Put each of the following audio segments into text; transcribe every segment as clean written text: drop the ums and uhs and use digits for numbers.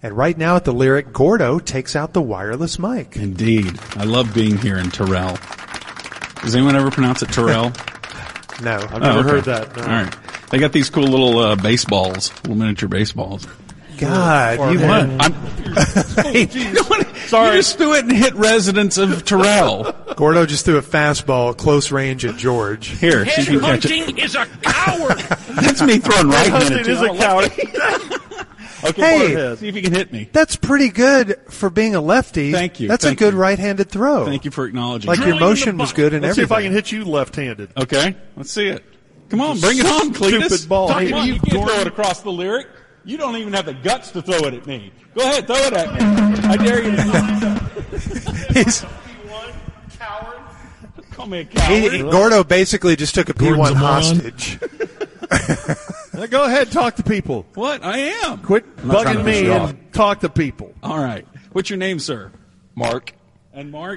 And right now at the Lyric, Gordo takes out the wireless mic. Indeed. I love being here in Terrell. Does anyone ever pronounce it Terrell? No. I've never heard that. No. All right. They got these cool little baseballs, little miniature baseballs. God, you Sorry. You just threw it and hit residents of Terrell. Gordo just threw a fastball at close range at George. Here, see if you can catch it. Hunting is a coward. That's me throwing right-handed. It is a coward. Okay, Hey, see if you can hit me. that's pretty good for being a lefty. Thank you. That's Thank a good you. right-handed throw. Thank you for acknowledging. Like it. your motion was good and Let's see everything. if I can hit you left-handed. Okay, let's see it. Come on, bring it on, Cletus. Stupid ball. Come Hey, on, you can't Gordon. throw it across the Lyric. You don't even have the guts to throw it at me. Go ahead, throw it at me. I dare you to He's- call me a coward. Gordo basically just took a Gordon's P1 a moron. hostage. Now go ahead, talk to people. What? I am. Quit I'm not trying bugging to me piss you off. and talk to people. All right. What's your name, sir? Mark. And Mark,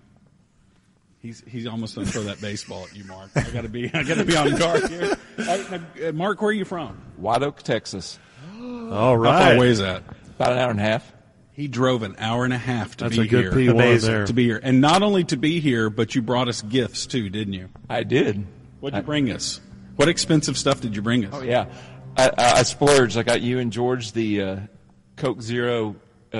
he's almost going to throw that baseball at you, Mark. I got to be on guard here. Mark, where are you from? White Oak, Texas. All How far right. away is that? About an hour and a half. He drove an hour and a half to That's be a good here. P1 there. To be here. And not only to be here, but you brought us gifts too, didn't you? I did. What'd you bring us? What expensive stuff did you bring us? Oh, yeah. I splurged. I got you and George the Coke Zero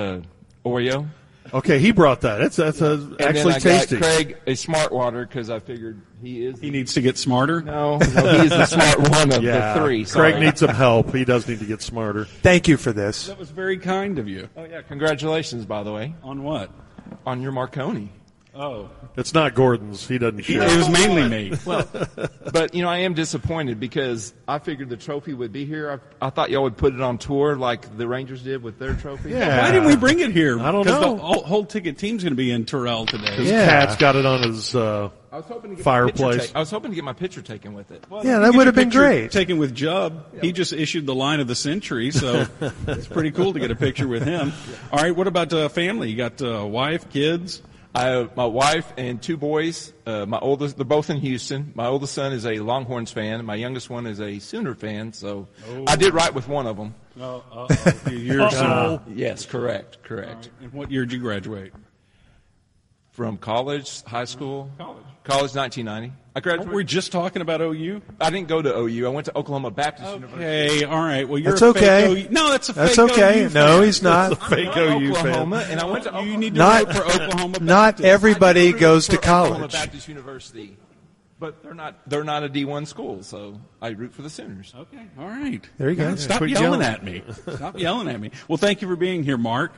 Oreo. Okay, he brought that. That's And actually then I tasty. got Craig a Smart Water because I figured he needs to get smarter? No, he is the smart one of yeah, the three. Sorry. Craig needs some help. He does need to get smarter. Thank you for this. That was very kind of you. Oh, yeah. Congratulations, by the way. On what? On your Marconi. Oh. It's not Gordon's. He doesn't share. It was mainly me. Well, but, I am disappointed because I figured the trophy would be here. I thought y'all would put it on tour like the Rangers did with their trophy. Yeah. Why didn't we bring it here? I don't Because know. the whole ticket team's going to be in Terrell today. His Yeah. cat's got it on his I was hoping to get Fireplace. I was hoping to get my picture taken with it. Well, Yeah, you that get would your have been picture great. Taken with Jubb. He just issued the line of the century, so it's pretty cool to get a picture with him. All right, what about family? You got wife, kids? I have my wife and two boys. My oldest, they're both in Houston. My oldest son is a Longhorns fan. My youngest one is a Sooner fan. So I did right with one of them. Years old. Yes, correct. And what year did you graduate? From college, high school, college 1990. I graduated. We're just talking about OU? I didn't go to OU. I went to Oklahoma Baptist University. Okay, all right. Well, you're That's a fake okay. OU. No, that's a That's fake okay. OU No, fan. he's not. fake I'm OU Oklahoma, fan. and I went to You need to Not- vote for Oklahoma Not Baptist. everybody I goes to root for Oklahoma college. Baptist University, but they're not a D1 school, so I root for the Sooners. Okay, all right. There you go. Stop Quit yelling yelling. at me. Stop yelling at me. Well, thank you for being here, Mark.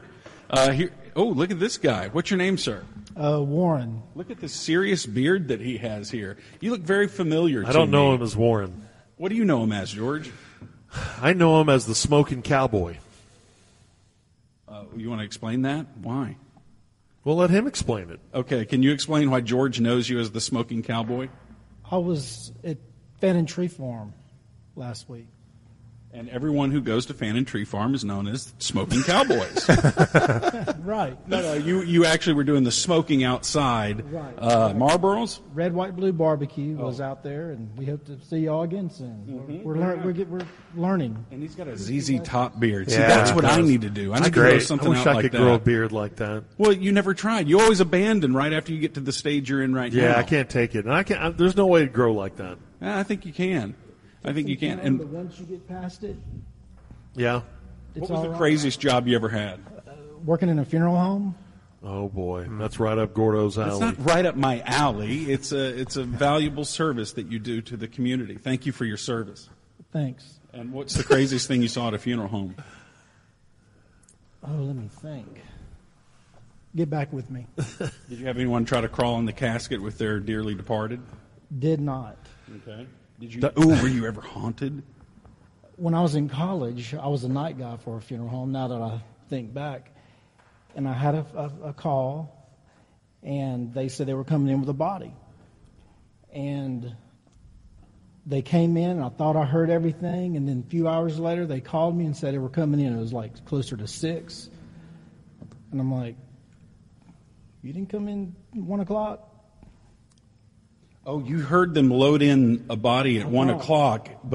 Oh, look at this guy. What's your name, sir? Warren. Look at the serious beard that he has here. You look very familiar to me. I don't know him as Warren. What do you know him as, George? I know him as the Smoking Cowboy. You want to explain that? Why? Well, let him explain it. Okay, can you explain why George knows you as the Smoking Cowboy? I was at Fan and Tree Farm last week. And everyone who goes to Fan and Tree Farm is known as Smoking Cowboys. Right. No, you actually were doing the smoking outside. Right. Marlboros? Red, White, Blue Barbecue was out there, and we hope to see y'all again soon. We're learning. And he's got a ZZ Top beard. See, Yeah, that's what he I does. need to do. I That's need to grow great. something I wish out I like could that. grow a beard like that. Well, you never tried. You always abandon right after you get to the stage you're in right now. Yeah, I can't take it. And I can't. There's no way to grow like that. I think you can. I think you can. But And once you get past it, Yeah. it's what was all the right. craziest job you ever had? Working in a funeral home. Oh boy, that's right up Gordo's alley. It's not right up my alley. It's a valuable service that you do to the community. Thank you for your service. Thanks. And what's the craziest thing you saw at a funeral home? Oh, let me think. Get back with me. Did you have anyone try to crawl in the casket with their dearly departed? Did not. Okay. Did you? Were you ever haunted? When I was in college, I was a night guy for a funeral home, now that I think back. And I had a call, and they said they were coming in with a body. And they came in, and I thought I heard everything, and then a few hours later, they called me and said they were coming in. It was like closer to 6. And I'm like, you didn't come in 1 o'clock? Oh, you heard them load in a body at 1 o'clock, but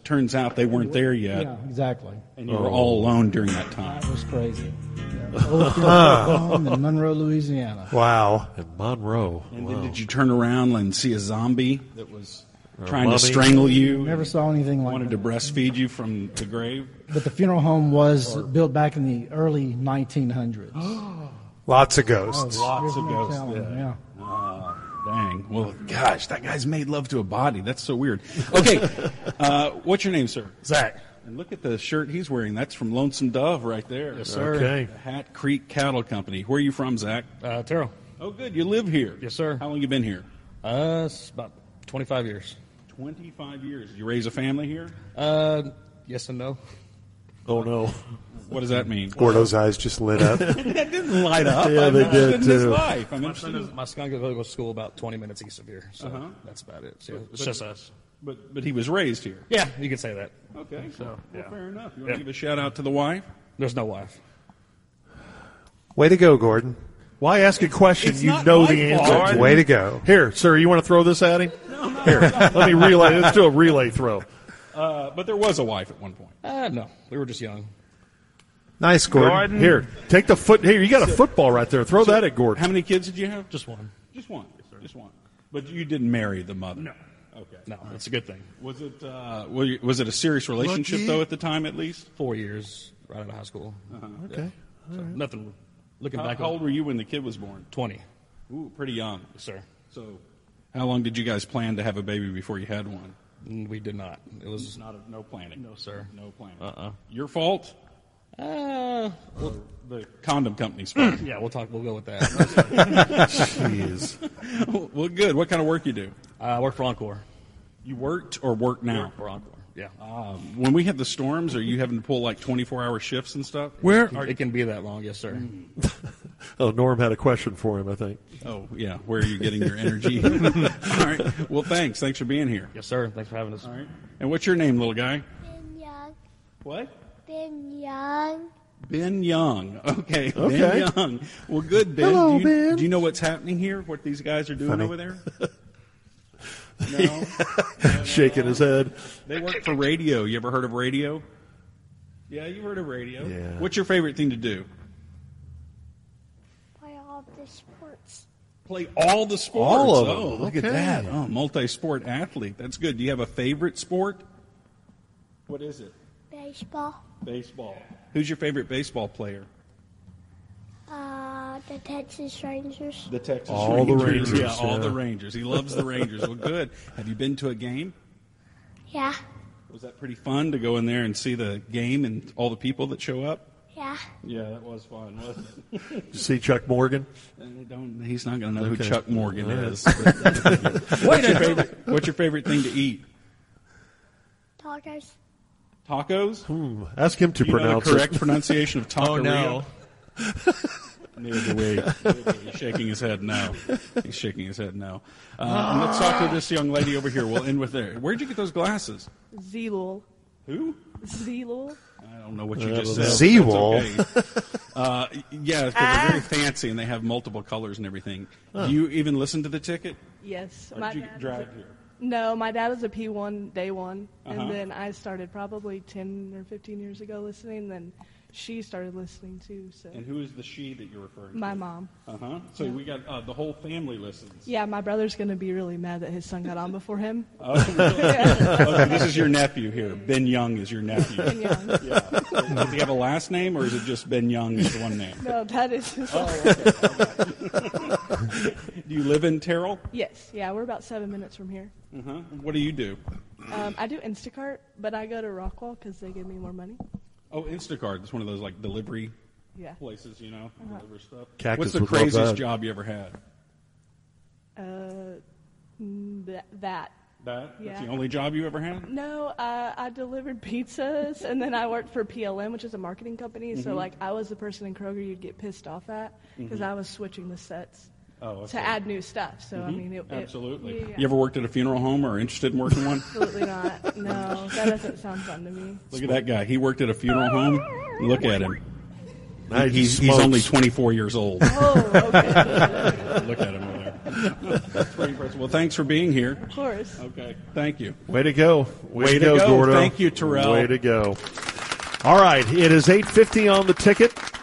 turns out they weren't there yet, Yeah, exactly. and you were all alone during that time. That was crazy. Yeah. Old funeral home in Monroe, Louisiana. Wow. In Monroe. And Wow. then did you turn around and see a zombie that was trying mummy. to strangle you? Never saw anything like Wanted that. to breastfeed you from the grave? But the funeral home was built back in the early 1900s. Lots of ghosts. Lots of You're ghosts. telling me, yeah. Dang. Well, gosh, that guy's made love to a body. That's so weird. Okay. What's your name, sir? Zach. And look at the shirt he's wearing. That's from Lonesome Dove right there. Yes, sir. Okay. The Hat Creek Cattle Company. Where are you from, Zach? Terrell. Oh, good. You live here. Yes, sir. How long you been here? It's about 25 years. 25 years. You raise a family here? Yes and no. Oh, no. What does that mean? Gordo's eyes just lit up. That didn't light up. Yeah, I'm they interested did, in his too. life. I'm My interested in- son goes to school about 20 minutes east of here, so that's about it. So it's just us. But he was raised here. Yeah, you can say that. Okay. Well, yeah. fair enough. You want to Yeah. give a shout out to the wife? There's no wife. Way to go, Gordon. Why ask a question It's you not know my the answer fault. to? Way to go. Here, sir, you want to throw this at him? Here, let me relay. Let's do a relay throw. But there was a wife at one point. No, we were just young. Nice, Gordon. Here, take the foot. Here, you got a football right there. Throw that at Gordon. How many kids did you have? Just one. Just one. Just one. But you didn't marry the mother. No. Okay. No, that's a good thing. Was it was it a serious relationship though at the time at least? 4 years right out of high school. Okay. So nothing. Looking How, back, how old were you when the kid was born? 20. Ooh, pretty young. Yes, sir. So, how long did you guys plan to have a baby before you had one? We did not. It was No planning. no, sir. No planning. Uh-uh. Your fault? Well, The condom company's fault. yeah, we'll talk. We'll go with that. Jeez. Well, good. What kind of work you do? I work for Encore. You worked or work now? Work for Encore. Yeah. When we have the storms, are you having to pull like 24-hour shifts and stuff? Where? It can be that long, yes, sir. Oh, Norm had a question for him, I think. Oh, yeah. Where are you getting your energy? All right. Well, thanks. Thanks for being here. Yes, sir. Thanks for having us. All right. And what's your name, little guy? Ben Young. What? Ben Young. Ben Young. Okay. Okay. Ben Young. Well, good, Ben. Hello, do you, Ben. Do you know what's happening here? What these guys are doing Funny. over there? No. Shaking his head. They work for radio. You ever heard of radio? Yeah, you've heard of radio. Yeah. What's your favorite thing to do? Play all the sports. Play all the sports. All of them. Oh, look at Okay. that. Oh, multi-sport athlete. That's good. Do you have a favorite sport? What is it? Baseball. Baseball. Who's your favorite baseball player? The Texas Rangers. The Texas All the Rangers. Rangers, Yeah, all yeah. the Rangers. He loves the Rangers. Well, good. Have you been to a game? Yeah. Was that pretty fun to go in there and see the game and all the people that show up? Yeah. Yeah, that was fun, wasn't it? Did you see Chuck Morgan? He's not going to know who Okay. Chuck Morgan All right. is. What's your favorite thing to eat? Tacos. Tacos? Ask him to Do you know pronounce the correct it. pronunciation of taqueria? Oh, no. Neither do we. He's shaking his head no. He's shaking his head no. And let's talk to this young lady over here. We'll end with there. Where'd you get those glasses? Zelul. Who? Zelul. I don't know what you I just don't said. Z-Wool. That's okay. Yeah, because they're very fancy and they have multiple colors and everything. Do you even listen to the ticket? Yes. Or did you get dragged here? No, my dad was a P1 day one, Uh-huh. and then I started probably 10 or 15 years ago listening. Then she started listening too. So And who is the she that you're referring to? my mom. Uh-huh. So we got the whole family listens. Yeah, my brother's gonna be really mad that his son got on before him. Oh, really? Okay, this is your nephew here. Ben Young is your nephew. And young. Yeah. Does he have a last name, or is it just Ben Young is the one name? No, that is. His Do you live in Terrell? Yes. Yeah, we're about 7 minutes from here. Uh-huh. What do you do? I do Instacart, but I go to Rockwall because they give me more money. Oh, Instacart. It's one of those like delivery Yeah. places, you know, deliver stuff. Cactus What's the would love craziest that. job you ever had? That. That's Yeah. the only job you ever had? No, I delivered pizzas, and then I worked for PLM, which is a marketing company. So, like, I was the person in Kroger you'd get pissed off at because I was switching the sets Oh, to add new stuff. So, I mean, Absolutely. yeah. You ever worked at a funeral home or interested in working one? Absolutely not. No, that doesn't sound fun to me. Look at that guy. He worked at a funeral home. Look at him. Now he He's smokes. only 24 years old. Oh, okay. Look at him over there. That's pretty impressive. Well, thanks for being here. Of course. Okay, thank you. Way to go. Way to go. Gordo. Thank you, Terrell. Way to go. All right, it is 8:50 on the ticket.